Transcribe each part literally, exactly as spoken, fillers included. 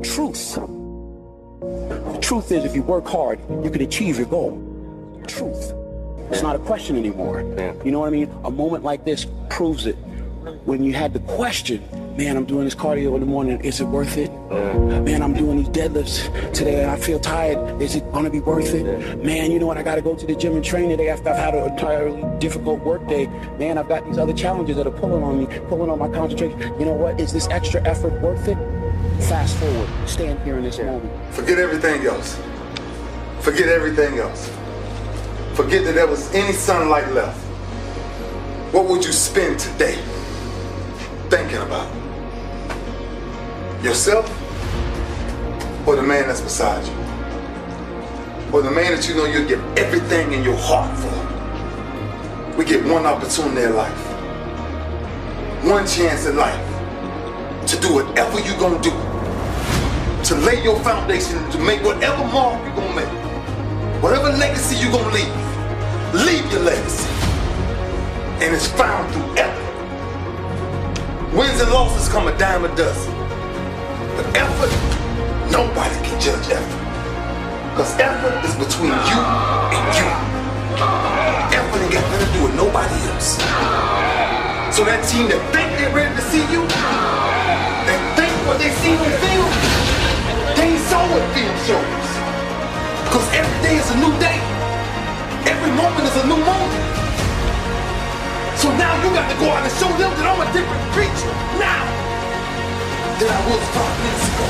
Truth. The truth is, if you work hard, you can achieve your goal. Truth. It's not a question anymore. Yeah. You know what I mean? A moment like this proves it. When you had the question, man, I'm doing this cardio in the morning, is it worth it? Yeah. Man, I'm doing these deadlifts today and I feel tired, is it gonna be worth it? Yeah. Man, you know what, I gotta go to the gym and train today after I've had an entirely difficult work day. Man, I've got these other challenges that are pulling on me, pulling on my concentration. You know what, is this extra effort worth it? Fast forward, stand here in this Yeah. moment. Forget everything else. Forget everything else. Forget that there was any sunlight left. What would you spend today thinking about? Yourself or the man that's beside you? Or the man that you know you'll give everything in your heart for? We get one opportunity in life, one chance in life to do whatever you're gonna do, to lay your foundation, to make whatever mark you're gonna make, whatever legacy you're gonna leave, leave your legacy. And it's found through effort. Wins and losses come a dime a dozen. But effort, nobody can judge effort. Because effort is between you and you. Effort ain't got nothing to do with nobody else. So that team that think they're ready to see you, and think what they see on film, they ain't saw what film shows. Because every day is a new day. Every moment is a new moment. So now you got to go out and show them that I'm a different creature now than I was five minutes ago.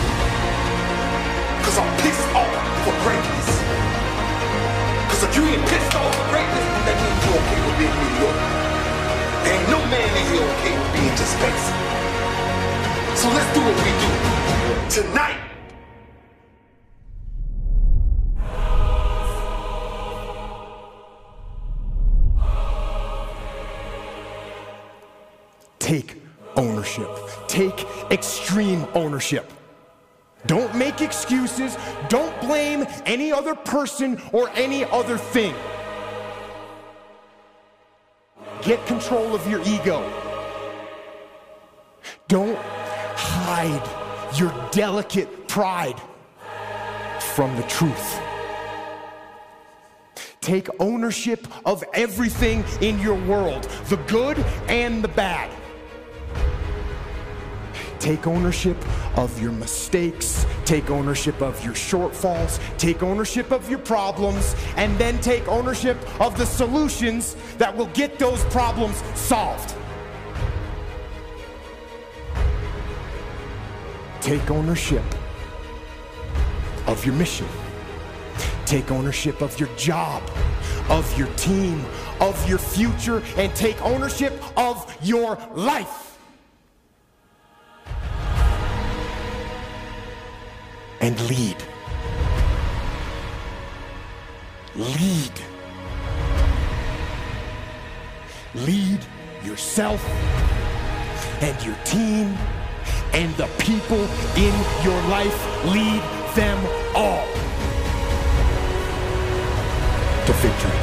Cause I'm pissed off for greatness. Cause if you ain't pissed off for greatness, then that means you're okay with being mediocre. Ain't no man in here okay with being just basic. So let's do what we do tonight. Take ownership. Take extreme ownership. Don't make excuses. Don't blame any other person or any other thing. Get control of your ego. Don't hide your delicate pride from the truth. Take ownership of everything in your world, the good and the bad. Take ownership of your mistakes, take ownership of your shortfalls, take ownership of your problems, and then take ownership of the solutions that will get those problems solved. Take ownership of your mission. Take ownership of your job, of your team, of your future, and take ownership of your life. And lead. Lead. Lead yourself and your team and the people in your life. Lead them all to victory.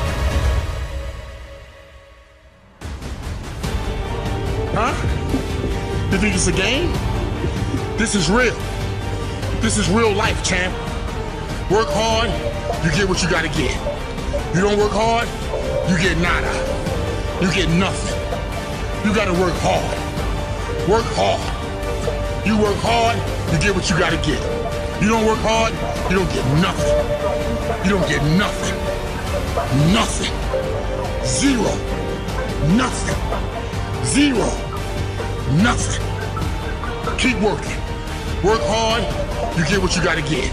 Huh? You think it's a game? This is real. This is real life, champ. Work hard, you get what you gotta get. You don't work hard, you get nada. You get nothing. You gotta work hard. Work hard. You work hard, you get what you gotta get. You don't work hard, you don't get nothing. You don't get nothing. Nothing. Zero. Nothing. Zero. Nothing. Keep working. Work hard, you get what you gotta get.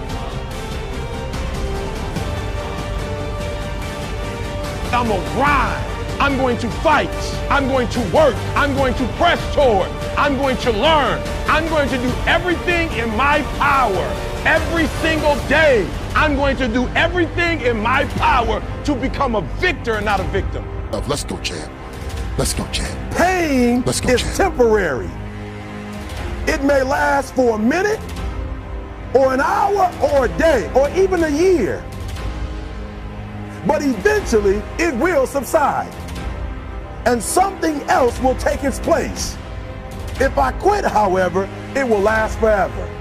I'm gonna grind. I'm going to fight. I'm going to work. I'm going to press toward. I'm going to learn. I'm going to do everything in my power every single day. I'm going to do everything in my power to become a victor and not a victim. Let's go, champ. Let's go, champ. Pain Let's go, is champ. temporary. It may last for a minute, or an hour, or a day, or even a year. But eventually, it will subside. And something else will take its place. If I quit, however, it will last forever.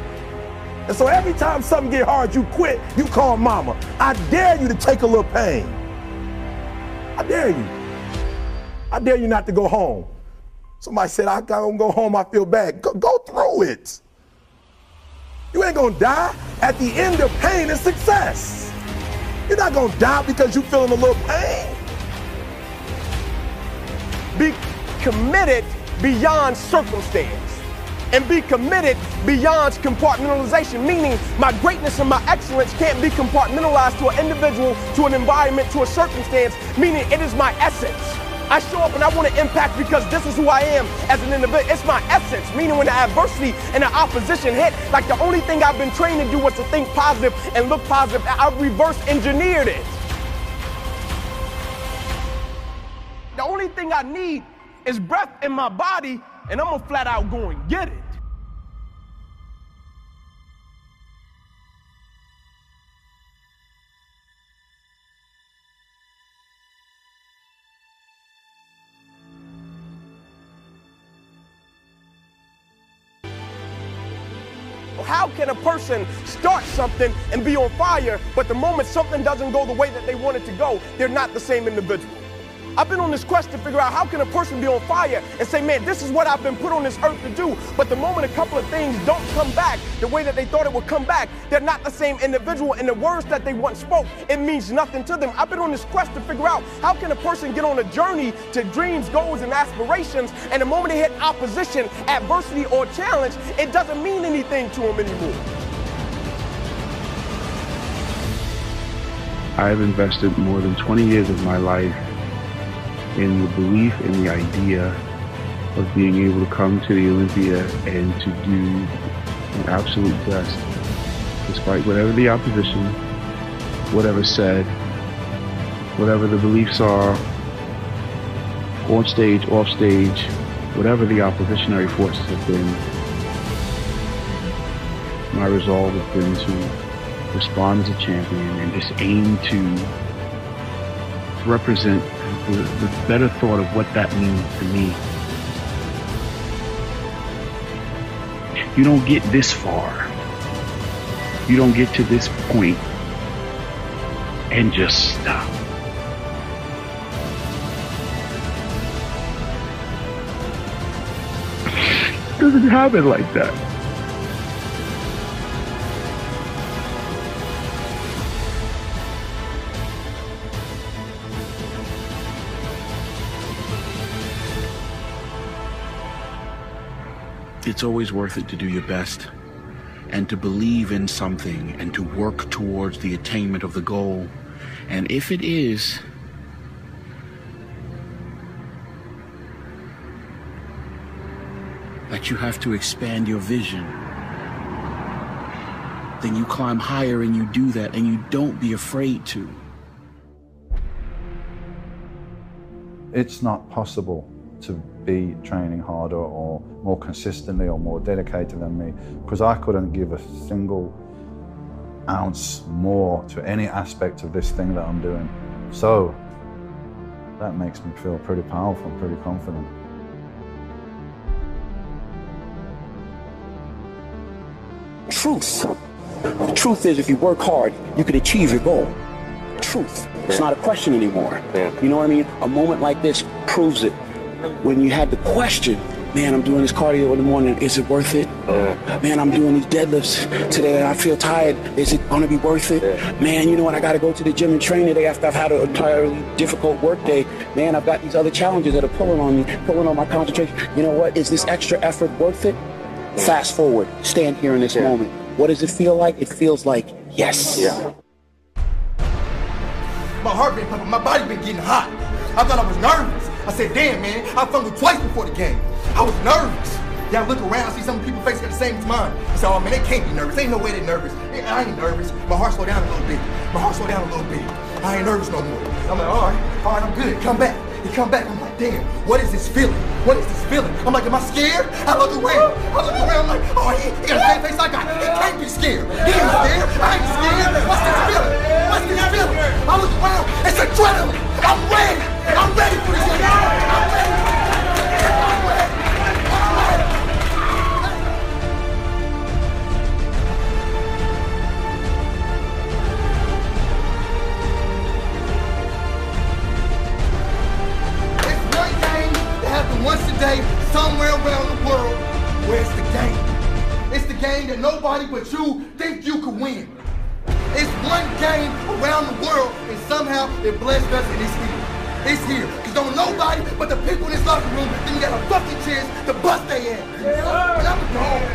And so every time something get hard, you quit, you call mama. I dare you to take a little pain. I dare you. I dare you not to go home. Somebody said, I gotta go home, I feel bad. Go, go through it. You ain't gonna die. At the end of pain is success. You're not gonna die because you're feeling a little pain. Be committed beyond circumstance. And be committed beyond compartmentalization, meaning my greatness and my excellence can't be compartmentalized to an individual, to an environment, to a circumstance, meaning it is my essence. I show up and I want to impact because this is who I am as an individual. It's my essence, meaning when the adversity and the opposition hit, like the only thing I've been trained to do was to think positive and look positive. I reverse engineered it. The only thing I need is breath in my body, and I'm gonna flat out go and get it. How can a person start something and be on fire, but the moment something doesn't go the way that they want it to go, they're not the same individual? I've been on this quest to figure out how can a person be on fire and say, man, this is what I've been put on this earth to do. But the moment a couple of things don't come back the way that they thought it would come back, they're not the same individual. And the words that they once spoke, it means nothing to them. I've been on this quest to figure out how can a person get on a journey to dreams, goals, and aspirations, and the moment they hit opposition, adversity, or challenge, it doesn't mean anything to them anymore. I've invested more than twenty years of my life in the belief and the idea of being able to come to the Olympia and to do the absolute best, despite whatever the opposition, whatever said, whatever the beliefs are, on stage, off stage, whatever the oppositionary forces have been. My resolve has been to respond as a champion and just aim to represent the, the better thought of what that means to me. You don't get this far. You don't get to this point and just stop. It doesn't happen like that. It's always worth it to do your best and to believe in something and to work towards the attainment of the goal. And if it is that you have to expand your vision, then you climb higher and you do that, and you don't be afraid to. It's not possible to be training harder or more consistently or more dedicated than me, because I couldn't give a single ounce more to any aspect of this thing that I'm doing. So that makes me feel pretty powerful and pretty confident. Truth. The truth is, if you work hard, you can achieve your goal. Truth. It's not a question anymore. Yeah. You know what I mean? A moment like this proves it. When you had the question, man, I'm doing this cardio in the morning, is it worth it? Yeah. Man, I'm doing these deadlifts today and I feel tired, is it gonna be worth it? Yeah. Man, you know what, I gotta go to the gym and train today after I've had an entirely difficult work day. Man, I've got these other challenges that are pulling on me, pulling on my concentration. You know what, is this extra effort worth it? Fast forward, stand here in this yeah. moment. What does it feel like? It feels like yes. Yeah. My heart been pumping, my body been getting hot. I thought I was nervous. I said, damn, man, I fumbled twice before the game. I was nervous. Yeah, I look around, see some people's faces got the same as mine. I said, oh, man, they can't be nervous. Ain't no way they're nervous. I ain't nervous. My heart slowed down a little bit. My heart slowed down a little bit. I ain't nervous no more. I'm like, all right, all right, I'm good. Come back. He come back. I'm like, damn, what is this feeling? What is this feeling? I'm like, am I scared? I look around. I look around, I'm like, oh, he, he got the same face I got. He can't be scared. He ain't scared. I ain't scared. What's this feeling? What's this feeling? I look around. It's adrenaline. I'm ready. I'm ready for this. I'm ready. I'm ready. I'm ready. once a day, somewhere around the world, where it's the game. It's the game that nobody but you think you could win. It's one game around the world, and somehow it blessed us, and it's here. It's here. Because don't nobody but the people in this locker room think got a fucking chance to bust their ass. Yeah. And I'm gone.